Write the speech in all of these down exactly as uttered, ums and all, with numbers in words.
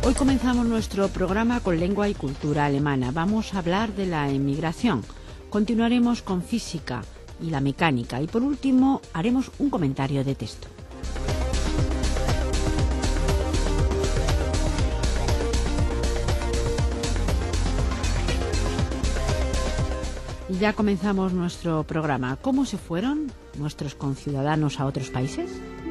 Hoy comenzamos nuestro programa con lengua y cultura alemana. Vamos a hablar de la emigración. Continuaremos con física y la mecánica. Y por último, haremos un comentario de texto. Y ya comenzamos nuestro programa. ¿Cómo se fueron nuestros conciudadanos a otros países?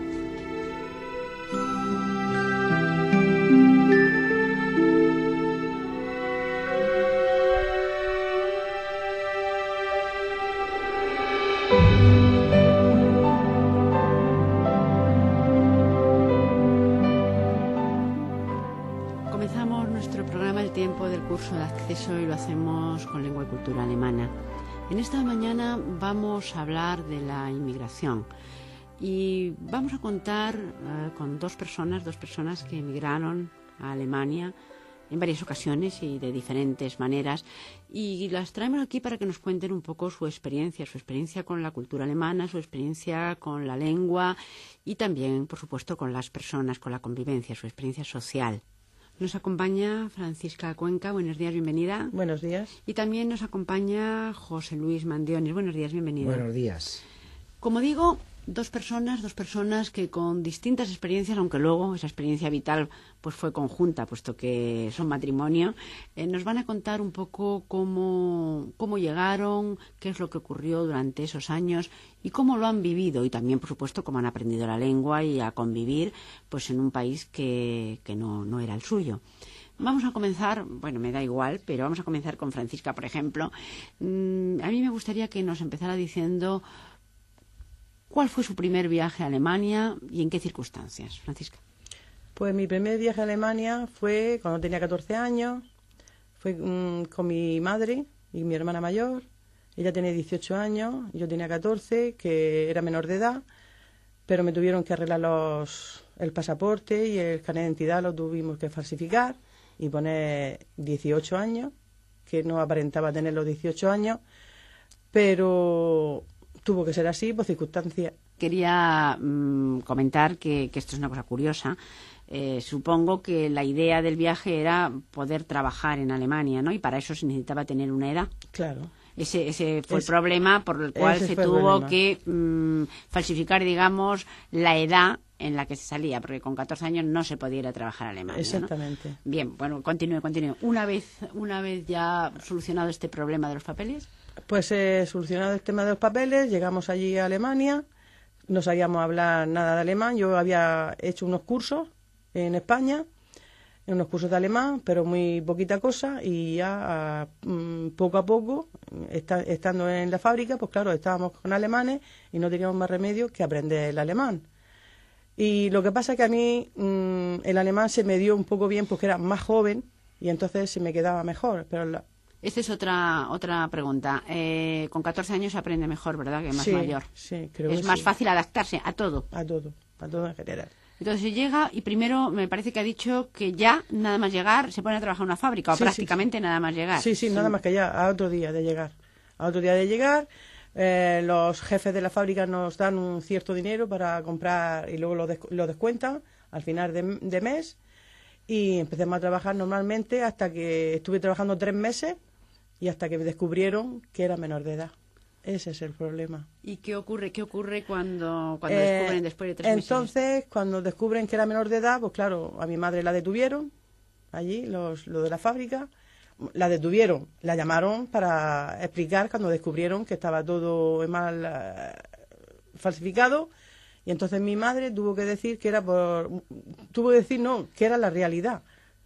Comenzamos nuestro programa El tiempo del curso de acceso y lo hacemos con lengua y cultura alemana. En esta mañana vamos a hablar de la inmigración y vamos a contar eh, con dos personas, dos personas que emigraron a Alemania en varias ocasiones y de diferentes maneras, y las traemos aquí para que nos cuenten un poco su experiencia, su experiencia con la cultura alemana, su experiencia con la lengua y también, por supuesto, con las personas, con la convivencia, su experiencia social. Nos acompaña Francisca Cuenca. Buenos días, bienvenida. Buenos días. Y también nos acompaña José Luis Mandiones. Buenos días, bienvenido. Buenos días. Como digo, dos personas, dos personas que con distintas experiencias, aunque luego esa experiencia vital pues fue conjunta, puesto que son matrimonio, eh, nos van a contar un poco cómo, cómo llegaron, qué es lo que ocurrió durante esos años y cómo lo han vivido, y también, por supuesto, cómo han aprendido la lengua y a convivir pues en un país que, que no, no era el suyo. Vamos a comenzar, bueno, me da igual, pero vamos a comenzar con Francisca, por ejemplo. Mm, a mí me gustaría que nos empezara diciendo ¿cuál fue su primer viaje a Alemania y en qué circunstancias, Francisca? Pues mi primer viaje a Alemania fue cuando tenía catorce años, fue um, con mi madre y mi hermana mayor. Ella tenía dieciocho años, yo tenía catorce, que era menor de edad, pero me tuvieron que arreglar los, el pasaporte y el carnet de identidad, lo tuvimos que falsificar y poner dieciocho años, que no aparentaba tener los dieciocho años, pero tuvo que ser así por circunstancias. Quería mmm, comentar que, que esto es una cosa curiosa. Eh, supongo que la idea del viaje era poder trabajar en Alemania, ¿no? Y para eso se necesitaba tener una edad. Claro. Ese, ese fue es, el problema por el cual se tuvo que mmm, falsificar, digamos, la edad en la que se salía, porque con catorce años no se podía ir a trabajar a Alemania, exactamente, ¿no? Bien, bueno, continúe, continúe. Una vez, una vez ya solucionado este problema de los papeles. Pues eh, solucionado el tema de los papeles, llegamos allí a Alemania, no sabíamos hablar nada de alemán. Yo había hecho unos cursos en España, unos cursos de alemán, pero muy poquita cosa, y ya mm, poco a poco, está, estando en la fábrica, pues claro, estábamos con alemanes y no teníamos más remedio que aprender el alemán. Y lo que pasa es que a mí mmm, el alemán se me dio un poco bien porque era más joven y entonces se me quedaba mejor, pero la, Esta es otra otra pregunta. Eh, con catorce años se aprende mejor, ¿verdad? Que más sí, mayor. Sí, creo es que más sí. fácil adaptarse a todo. A todo, a todo en general. Entonces llega y primero me parece que ha dicho que ya, nada más llegar, se pone a trabajar en una fábrica, o sí, prácticamente sí, sí. nada más llegar. Sí, sí, sí, nada más que ya, a otro día de llegar. A otro día de llegar, eh, los jefes de la fábrica nos dan un cierto dinero para comprar y luego lo, des lo descuentan al final de, de mes, y empecemos a trabajar normalmente hasta que estuve trabajando tres meses y hasta que me descubrieron que era menor de edad. Ese es el problema. ¿Y qué ocurre? ¿Qué ocurre cuando, cuando eh, descubren después de tres meses? Entonces, cuando descubren que era menor de edad, pues claro, a mi madre la detuvieron allí, los, los de la fábrica. La detuvieron, la llamaron para explicar cuando descubrieron que estaba todo mal eh, falsificado, y entonces mi madre tuvo que decir que era por... Tuvo que decir, no, que era la realidad,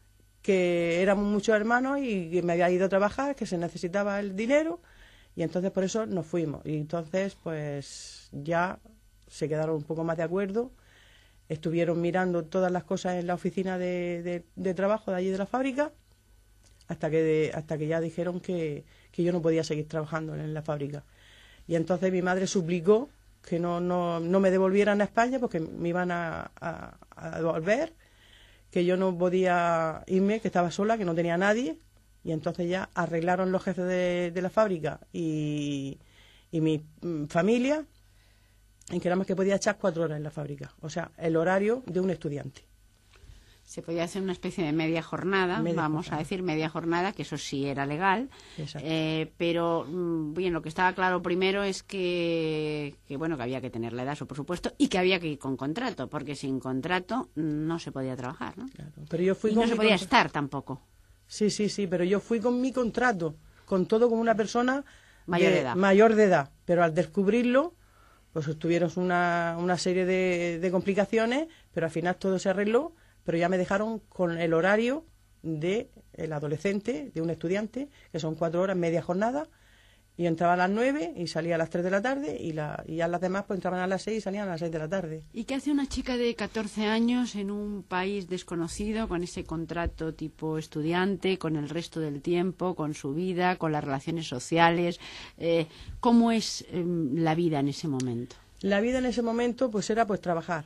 que éramos muchos hermanos y que me había ido a trabajar, que se necesitaba el dinero. Y entonces por eso nos fuimos. Y entonces pues ya se quedaron un poco más de acuerdo. Estuvieron mirando todas las cosas en la oficina de, de, de trabajo de allí de la fábrica, hasta que de, hasta que ya dijeron que, que yo no podía seguir trabajando en la fábrica. Y entonces mi madre suplicó que no, no, no me devolvieran a España porque me iban a, a, a devolver, que yo no podía irme, que estaba sola, que no tenía nadie. Y entonces ya arreglaron los jefes de, de la fábrica y, y mi mm, familia en que nada más que podía echar cuatro horas en la fábrica. O sea, el horario de un estudiante. Se podía hacer una especie de media jornada, media vamos jornada. a decir media jornada, que eso sí era legal. Eh, pero, bien, lo que estaba claro primero es que, que, bueno, que había que tener la edad, eso por supuesto, y que había que ir con contrato, porque sin contrato no se podía trabajar, ¿no? Claro. Pero yo fui y con no se mi podía contra- estar tampoco. Sí, sí, sí, pero yo fui con mi contrato, con todo como una persona Mayor de edad. mayor de edad. Pero al descubrirlo, pues tuvieron una, una serie de, de complicaciones, pero al final todo se arregló, pero ya me dejaron con el horario de el adolescente, de un estudiante, que son cuatro horas, media jornada, y yo entraba a las nueve y salía a las tres de la tarde, y, la, y ya las demás pues entraban a las seis y salían a las seis de la tarde. ¿Y qué hace una chica de catorce años en un país desconocido, con ese contrato tipo estudiante, con el resto del tiempo, con su vida, con las relaciones sociales? Eh, ¿Cómo es eh, la vida en ese momento? La vida en ese momento pues era pues trabajar.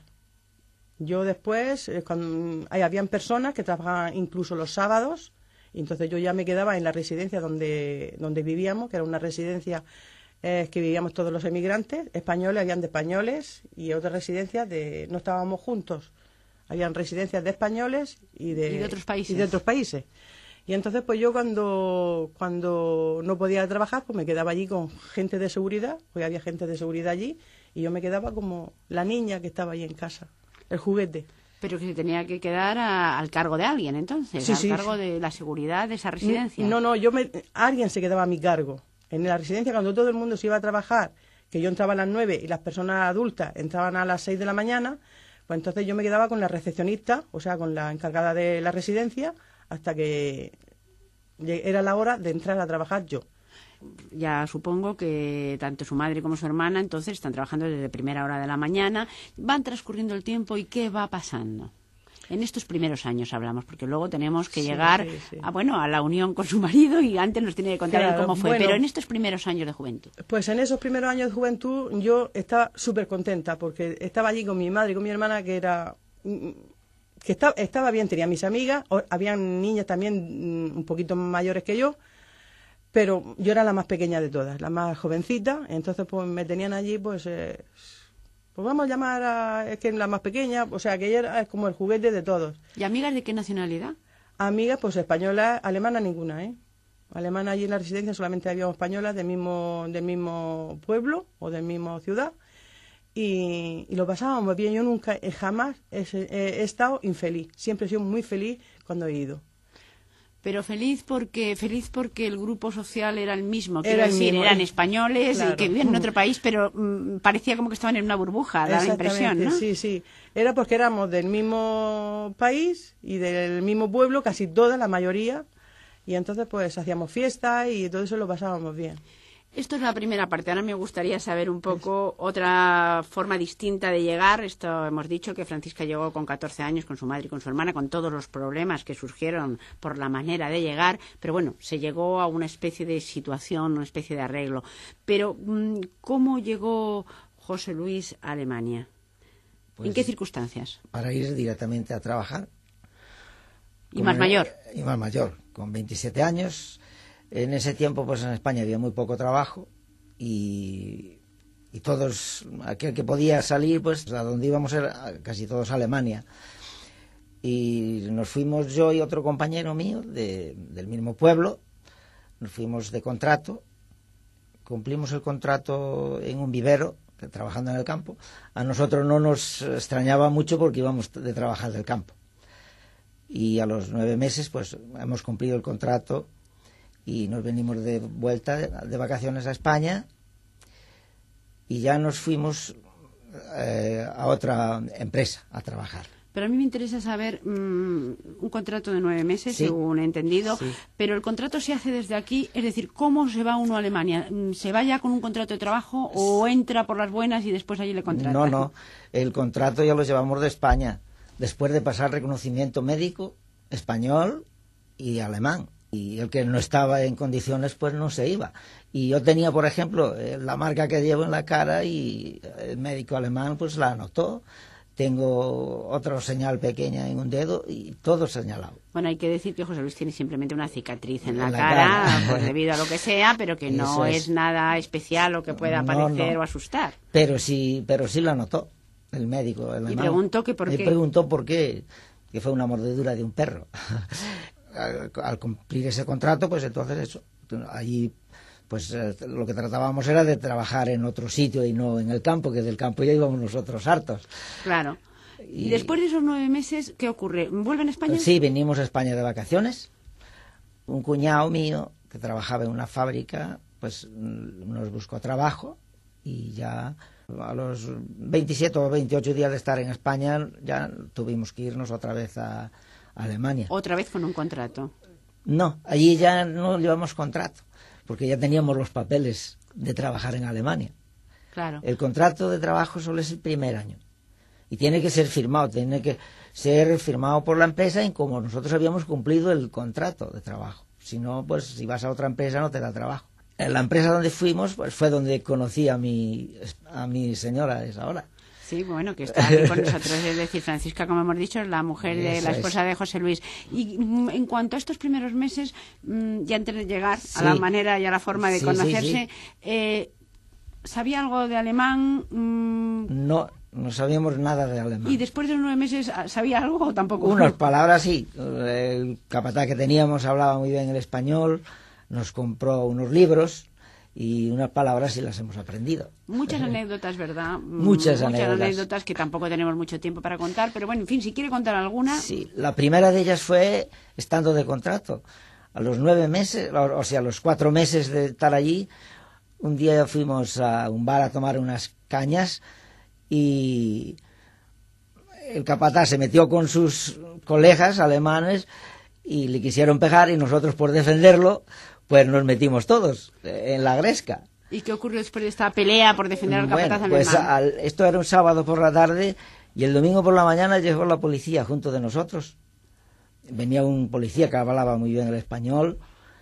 Yo después, eh, cuando, ahí habían personas que trabajaban incluso los sábados, y entonces yo ya me quedaba en la residencia donde, donde vivíamos, que era una residencia eh, que vivíamos todos los emigrantes españoles, habían de españoles, y otras residencias de, no estábamos juntos, habían residencias de españoles y de, Y de otros países. y de otros países. Y entonces pues yo cuando, cuando no podía trabajar, pues me quedaba allí con gente de seguridad, pues había gente de seguridad allí, y yo me quedaba como la niña que estaba allí en casa, el juguete. Pero que se tenía que quedar a- al cargo de alguien, entonces, Sí, al sí, cargo sí. de la seguridad de esa residencia. No, no, yo me, alguien se quedaba a mi cargo. En la residencia, cuando todo el mundo se iba a trabajar, que yo entraba a las nueve y las personas adultas entraban a las seis de la mañana, pues entonces yo me quedaba con la recepcionista, o sea, con la encargada de la residencia, hasta que lleg- era la hora de entrar a trabajar yo. Ya supongo que tanto su madre como su hermana entonces están trabajando desde primera hora de la mañana, van transcurriendo el tiempo y ¿qué va pasando? En estos primeros años hablamos, porque luego tenemos que Sí, llegar sí, sí. A, bueno, a la unión con su marido y antes nos tiene que contar él Claro, cómo fue, bueno. pero en estos primeros años de juventud. Pues en esos primeros años de juventud yo estaba súper contenta, porque estaba allí con mi madre y con mi hermana, que era que estaba, estaba bien, tenía mis amigas, o- habían niñas también mm, un poquito mayores que yo, pero yo era la más pequeña de todas, la más jovencita, entonces pues me tenían allí, pues, eh, pues vamos a llamar a, es que la más pequeña, o sea, que ella era como el juguete de todos. ¿Y amigas de qué nacionalidad? Amigas, pues españolas, alemanas ninguna, ¿eh? Alemana allí en la residencia solamente habíamos españolas del mismo, del mismo pueblo o del mismo ciudad, y, y lo pasábamos bien. Yo nunca, eh, jamás he, he estado infeliz, siempre he sido muy feliz cuando he ido. Pero feliz porque feliz porque el grupo social era el mismo, quiero Era el decir, mismo, eran eh. españoles Claro. que vivían en otro país, pero mm, parecía como que estaban en una burbuja, da la impresión, Exactamente, ¿no? sí, sí. Era porque éramos del mismo país y del mismo pueblo, casi toda, la mayoría, y entonces pues hacíamos fiestas y todo eso lo pasábamos bien. Esto es la primera parte. Ahora me gustaría saber un poco otra forma distinta de llegar. Esto hemos dicho que Francisca llegó con catorce años con su madre y con su hermana, con todos los problemas que surgieron por la manera de llegar. Pero bueno, se llegó a una especie de situación, una especie de arreglo. Pero ¿cómo llegó José Luis a Alemania? Pues, ¿en qué circunstancias? Para ir directamente a trabajar. ¿Y Como más era- mayor? Y más mayor, con veintisiete años. En ese tiempo, pues en España había muy poco trabajo y, y todos, aquel que podía salir, pues a donde íbamos era casi todos a Alemania. Y nos fuimos yo y otro compañero mío de- del mismo pueblo, nos fuimos de contrato, cumplimos el contrato en un vivero, trabajando en el campo. A nosotros no nos extrañaba mucho porque íbamos de trabajar del campo. Y a los nueve meses, pues hemos cumplido el contrato y nos venimos de vuelta de, de vacaciones a España y ya nos fuimos eh, a otra empresa a trabajar. Pero a mí me interesa saber mmm, un contrato de nueve meses, Sí. según he entendido, Sí. pero el contrato se hace desde aquí, es decir, ¿cómo se va uno a Alemania? ¿Se va ya con un contrato de trabajo o entra por las buenas y después allí le contratan? No, no, el contrato ya lo llevamos de España, después de pasar reconocimiento médico español y alemán. Y el que no estaba en condiciones, pues no se iba. Y yo tenía, por ejemplo, eh, la marca que llevo en la cara y el médico alemán pues la anotó. Tengo otra señal pequeña en un dedo y todo señalado. Bueno, hay que decir que José Luis tiene simplemente una cicatriz en la, En la cara, cara. pues debido a lo que sea, pero que no Eso es. es. nada especial o que pueda No, aparecer no. o asustar. Pero sí, pero sí lo anotó el médico alemán. preguntó que por Y qué. preguntó por qué. que fue una mordedura de un perro. al, al cumplir ese contrato, pues entonces eso, allí pues eh, lo que tratábamos era de trabajar en otro sitio y no en el campo, que del campo ya íbamos nosotros hartos. Claro. Y, y después de esos nueve meses, ¿qué ocurre? ¿Vuelven a España? Sí, venimos a España de vacaciones. Un cuñado mío que trabajaba en una fábrica, pues nos buscó trabajo y ya a los veintisiete o veintiocho días de estar en España ya tuvimos que irnos otra vez a, a Alemania. ¿Otra vez con un contrato? No, allí ya no llevamos contrato, porque ya teníamos los papeles de trabajar en Alemania. Claro. El contrato de trabajo solo es el primer año y tiene que ser firmado, tiene que ser firmado por la empresa y como nosotros habíamos cumplido el contrato de trabajo. Si no, pues si vas a otra empresa no te da trabajo. En la empresa donde fuimos pues fue donde conocí a mi, a mi señora a esa hora. Sí, bueno, que está aquí con nosotros, es decir, Francisca, como hemos dicho, es la mujer de Eso la esposa es. de José Luis. Y mm, en cuanto a estos primeros meses, mm, ya antes de llegar Sí. a la manera y a la forma de Sí, conocerse, sí, sí. Eh, ¿sabía algo de alemán? Mm, No, no sabíamos nada de alemán. ¿Y después de los nueve meses sabía algo o tampoco? Unas palabras sí. El capataz que teníamos hablaba muy bien el español, nos compró unos libros y unas palabras sí las hemos aprendido. Muchas anécdotas, ¿verdad? Muchas Muchas anécdotas. anécdotas que tampoco tenemos mucho tiempo para contar, pero bueno, en fin, si quiere contar alguna... Sí, la primera de ellas fue estando de contrato. A los nueve meses, o o sea, a los cuatro meses de estar allí, un día fuimos a un bar a tomar unas cañas y el capataz se metió con sus colegas alemanes y le quisieron pegar y nosotros por defenderlo pues nos metimos todos en la gresca. ¿Y qué ocurrió después de esta pelea por defender al capataz Bueno, pues alemán? al- esto era un sábado por la tarde y el domingo por la mañana llegó la policía junto de nosotros. Venía un policía que hablaba muy bien el español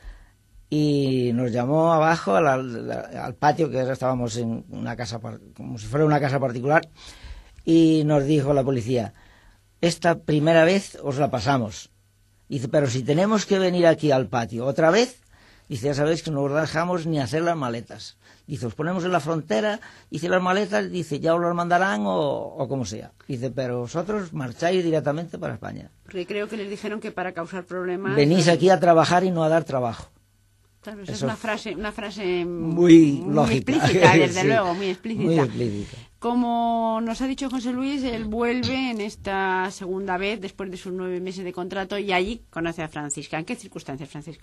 y nos llamó abajo al, al- al patio, que ahora estábamos en una casa, par- como si fuera una casa particular, y nos dijo la policía: esta primera vez os la pasamos. Dice, pero si tenemos que venir aquí al patio otra vez, dice, ya sabéis que no os dejamos ni hacer las maletas. Dice, os ponemos en la frontera, dice, las maletas, dice, ya os las mandarán o, o como sea. Dice, pero vosotros marcháis directamente para España. Porque creo que les dijeron que para causar problemas... Venís aquí a trabajar y no a dar trabajo. Claro, esa es Eso una frase, una frase muy lógica. explícita, desde Sí, luego, muy explícita. muy explícita. Como nos ha dicho José Luis, él vuelve en esta segunda vez, después de sus nueve meses de contrato, y allí conoce a Francisca. ¿En qué circunstancias, Francisca?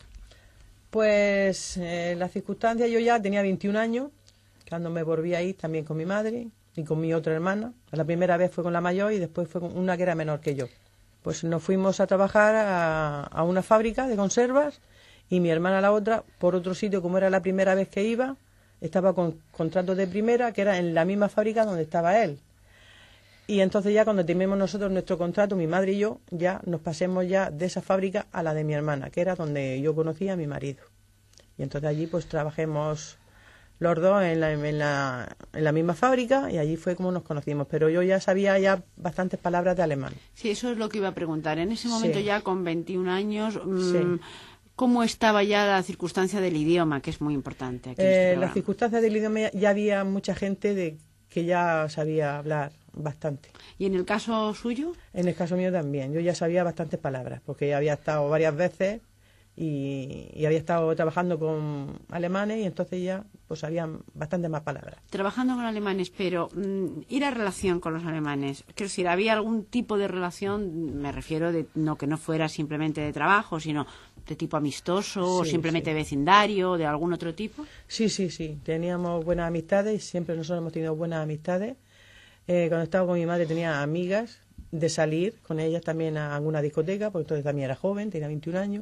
Pues eh, la circunstancia, yo ya tenía veintiún años, cuando me volví a ir también con mi madre y con mi otra hermana. La primera vez fue con la mayor y después fue con una que era menor que yo. Pues nos fuimos a trabajar a, a una fábrica de conservas y mi hermana la otra por otro sitio, como era la primera vez que iba, estaba con contrato de primera, que era en la misma fábrica donde estaba él. Y entonces ya cuando terminemos nosotros nuestro contrato, mi madre y yo, ya nos pasemos ya de esa fábrica a la de mi hermana, que era donde yo conocía a mi marido. Y entonces allí pues trabajemos los dos en la, en la, en la misma fábrica y allí fue como nos conocimos. Pero yo ya sabía ya bastantes palabras de alemán. Sí, eso es lo que iba a preguntar. En ese momento Sí. ya con veintiún años, mmm, Sí. ¿cómo estaba ya la circunstancia del idioma, que es muy importante aquí en este Eh, programa? las circunstancias del idioma ya, ya había mucha gente de que ya sabía hablar bastante. ¿Y en el caso suyo? En el caso mío también. Yo ya sabía bastantes palabras, porque había estado varias veces y, y había estado trabajando con alemanes y entonces ya pues sabían bastantes más palabras. Trabajando con alemanes, pero mm, ir a relación con los alemanes, quiero decir, ¿había algún tipo de relación? Me refiero de no que no fuera simplemente de trabajo, sino de tipo amistoso, o Sí, simplemente sí. vecindario, de algún otro tipo. Sí, sí, sí. Teníamos buenas amistades, siempre nosotros hemos tenido buenas amistades. Eh, cuando estaba con mi madre tenía amigas de salir con ellas también a alguna discoteca, porque entonces también era joven, tenía veintiún años.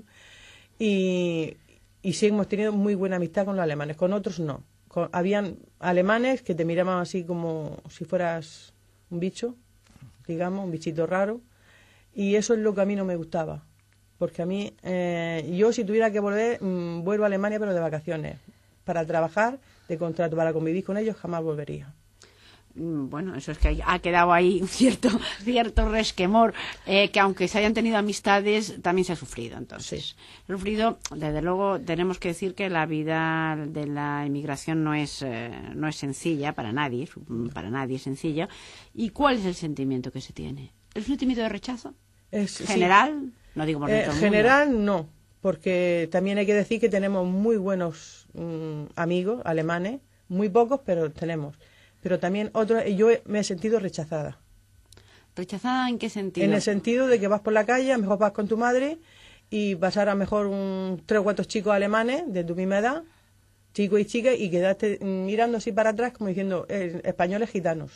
Y, y sí hemos tenido muy buena amistad con los alemanes, con otros no. Con- habían alemanes que te miraban así como si fueras un bicho, digamos, un bichito raro. Y eso es lo que a mí no me gustaba. Porque a mí, eh, yo si tuviera que volver, mmm, vuelvo a Alemania pero de vacaciones. Para trabajar, de contrato, para convivir con ellos, jamás volvería. Mm, Bueno, eso es que ha quedado ahí un cierto, cierto resquemor, eh, que aunque se hayan tenido amistades, también se ha sufrido. Entonces, Sí. se ha sufrido, desde luego, tenemos que decir que la vida de la inmigración no es, eh, no es sencilla para nadie, su- para nadie es sencilla. ¿Y cuál es el sentimiento que se tiene? ¿El sentimiento de rechazo? Es, ¿General? Sí. No digo por eh, todo el General mundo. no, porque también hay que decir que tenemos muy buenos mmm, amigos alemanes, muy pocos, pero tenemos. Pero también otros, yo me he sentido rechazada. ¿Rechazada en qué sentido? En el sentido de que vas por la calle, a lo mejor vas con tu madre y pasar a lo mejor un, tres o cuatro chicos alemanes de tu misma edad, chicos y chicas, y quedaste mirando así para atrás como diciendo, eh, españoles gitanos.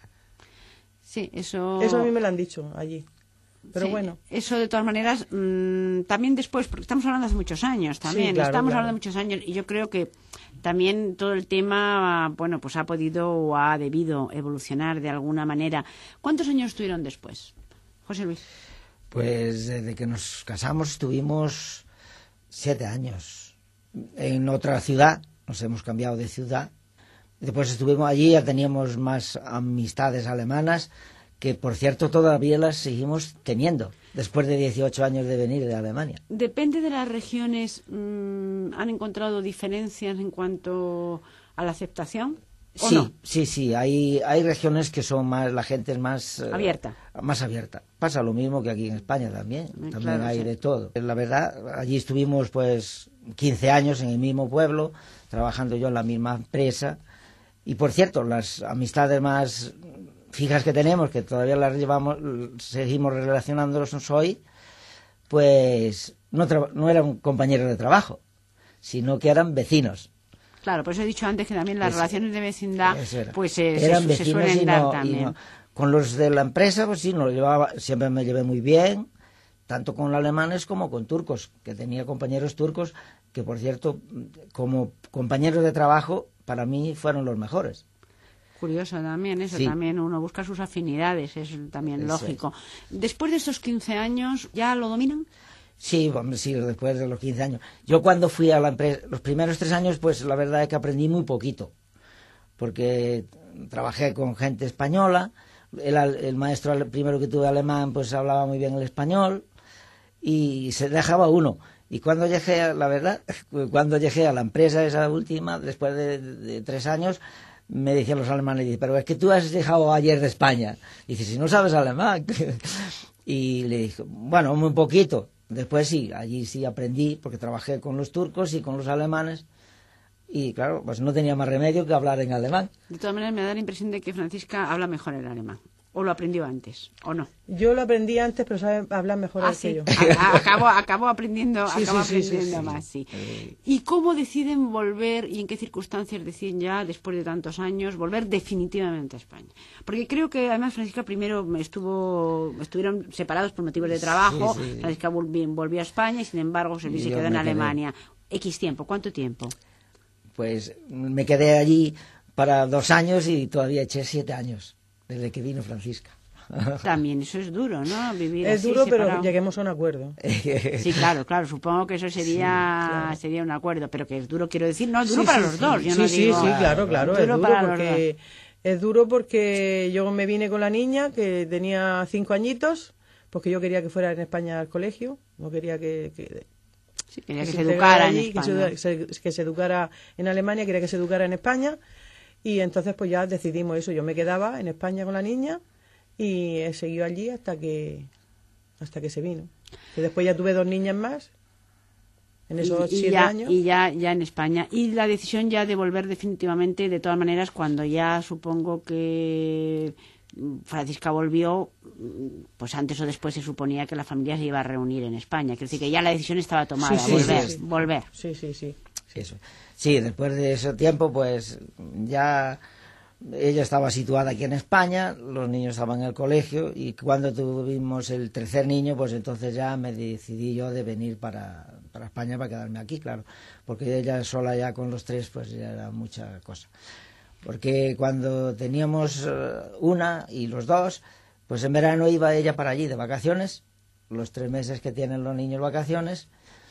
Sí, eso... Eso a mí me lo han dicho allí. Pero sí, bueno. Eso de todas maneras, mmm, también después, porque estamos hablando hace muchos años también, sí, claro, estamos claro. hablando de muchos años y yo creo que también todo el tema, bueno, pues ha podido o ha debido evolucionar de alguna manera. ¿Cuántos años estuvieron después, José Luis? Pues desde que nos casamos estuvimos siete años en otra ciudad, nos hemos cambiado de ciudad. Después estuvimos allí, ya teníamos más amistades alemanas, que por cierto todavía las seguimos teniendo, después de dieciocho años de venir de Alemania. Depende de las regiones, mmm, ¿han encontrado diferencias en cuanto a la aceptación? ¿O Sí, no? sí, sí, hay, hay regiones que son más, la gente es más... Abierta. Eh, más abierta. Pasa lo mismo que aquí en España también, Eh, también claro, hay sí. de todo. La verdad, allí estuvimos pues quince años en el mismo pueblo, trabajando yo en la misma empresa, y por cierto, las amistades más fijas que tenemos, que todavía las llevamos, seguimos relacionándonos hoy, pues no, no eran compañeros de trabajo, sino que eran vecinos. Claro, por eso he dicho antes que también las Eso, relaciones de vecindad pues se, eran se, vecinos se suelen y dar no, también. y no. Con los de la empresa, pues sí, nos llevaba, siempre me llevé muy bien, tanto con los alemanes como con turcos, que tenía compañeros turcos que, por cierto, como compañeros de trabajo, para mí fueron los mejores. Curioso también, eso Sí. también uno busca sus afinidades, es también Eso lógico. Después de estos quince años, ¿ya lo dominan? Sí, hombre, sí, después de los quince años. Yo cuando fui a la empresa, los primeros tres años, pues la verdad es que aprendí muy poquito, porque trabajé con gente española, el, el maestro el primero que tuve alemán, pues hablaba muy bien el español, y se dejaba uno. Y cuando llegué, a, la verdad, cuando llegué a la empresa esa última, después de, de, de tres años, me decían los alemanes, dice, pero es que tú has dejado ayer de España. Dice, si no sabes alemán. Y le dije, bueno, muy poquito. Después sí, allí sí aprendí, porque trabajé con los turcos y con los alemanes. Y claro, pues no tenía más remedio que hablar en alemán. De todas maneras, me da la impresión de que Francisca habla mejor el alemán. ¿O lo aprendió antes? ¿O no? Yo lo aprendí antes, pero sabe hablar mejor Ah, que sí. yo. A- a- Acabo, acabo aprendiendo, Sí, acabo sí, sí, sí, aprendiendo sí. más, sí. Eh, ¿Y cómo deciden volver y en qué circunstancias deciden ya, después de tantos años, volver definitivamente a España? Porque creo que además Francisca primero estuvo, estuvieron separados por motivos de trabajo, Sí, sí. Francisca volvió, volvió a España y sin embargo José Luis Y se yo quedó en me quedé. Alemania. X tiempo, ¿cuánto tiempo? Pues me quedé allí para dos años y todavía eché siete años, desde que vino Francisca. También eso es duro, ¿no? Vivir Es así, duro, pero separado. lleguemos a un acuerdo. Sí, claro, claro, supongo que eso sería claro. sería un acuerdo, pero que es duro, quiero decir, no, es duro Sí, para sí, los sí. dos, yo sí, no sí, digo... sí, claro, claro, Duro es duro para los porque es duro porque yo me vine con la niña que tenía cinco añitos, porque yo quería que fuera en España al colegio, no quería que, que, Sí, quería que, que se integrara educara en allí, que España. se, se- que se educara en Alemania, quería que se educara en España, y entonces pues ya decidimos eso, yo me quedaba en España con la niña y he seguido allí hasta que hasta que se vino. Y después ya tuve dos niñas más en esos y, y siete ya, años. y ya, ya en España. Y la decisión ya de volver definitivamente, de todas maneras, cuando ya supongo que mm, Francisca volvió, mm, pues antes o después se suponía que la familia se iba a reunir en España. Quiero decir que ya la decisión estaba tomada, Sí, sí, volver, sí, sí. volver. Sí, sí, sí. Eso. Sí, después de ese tiempo, pues ya ella estaba situada aquí en España, los niños estaban en el colegio y cuando tuvimos el tercer niño, pues entonces ya me decidí yo de venir para, para España para quedarme aquí, claro, porque ella sola ya con los tres, pues ya era mucha cosa. Porque cuando teníamos eh, una y los dos, pues en verano iba ella para allí de vacaciones, los tres meses que tienen los niños vacaciones,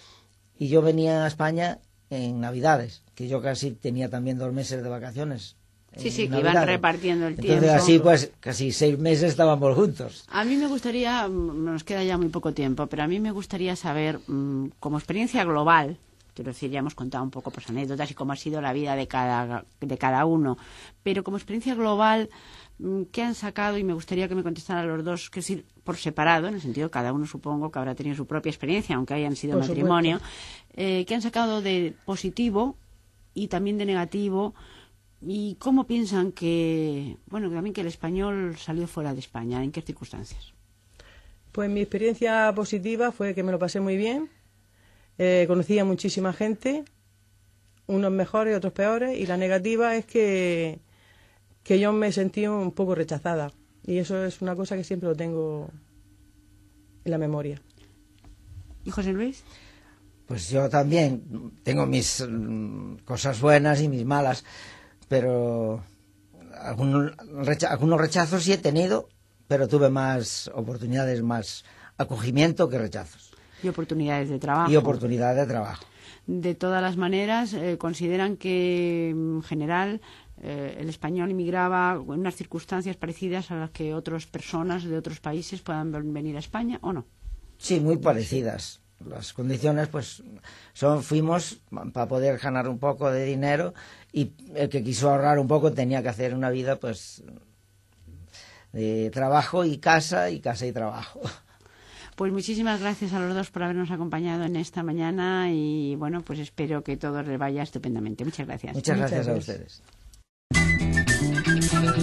y yo venía a España en Navidades, que yo casi tenía también dos meses de vacaciones. Sí, en sí, que iban Navidades. repartiendo el Entonces tiempo. así pues casi seis meses estábamos juntos. A mí me gustaría, mm, nos queda ya muy poco tiempo, pero a mí me gustaría saber, mm, como experiencia global, Quiero decir, ya hemos contado un poco pues anécdotas y cómo ha sido la vida de cada, de cada uno. Pero como experiencia global, ¿qué han sacado? Y me gustaría que me contestaran los dos, que decir, por separado, en el sentido cada uno supongo que habrá tenido su propia experiencia, aunque hayan sido Por matrimonio. Eh, ¿Qué han sacado de positivo y también de negativo? ¿Y cómo piensan que, bueno, también que el español salió fuera de España? ¿En qué circunstancias? Pues mi experiencia positiva fue que me lo pasé muy bien. Eh, conocí a muchísima gente, unos mejores, otros peores, y la negativa es que, que yo me sentí un poco rechazada. Y eso es una cosa que siempre lo tengo en la memoria. ¿Y José Luis? Pues yo también tengo mis mm, cosas buenas y mis malas, pero algunos, recha algunos rechazos sí he tenido, pero tuve más oportunidades, más acogimiento que rechazos. Y oportunidades de trabajo. Y oportunidades de trabajo. De todas las maneras, eh, consideran que en general eh, el español inmigraba en unas circunstancias parecidas a las que otras personas de otros países puedan venir a España, ¿o no? Sí, muy parecidas. Las condiciones, pues, son fuimos para poder ganar un poco de dinero, y el que quiso ahorrar un poco tenía que hacer una vida, pues, de trabajo y casa, y casa y trabajo. Pues muchísimas gracias a los dos por habernos acompañado en esta mañana y, bueno, pues espero que todo les vaya estupendamente. Muchas gracias. Muchas gracias Muchas a gracias. ustedes.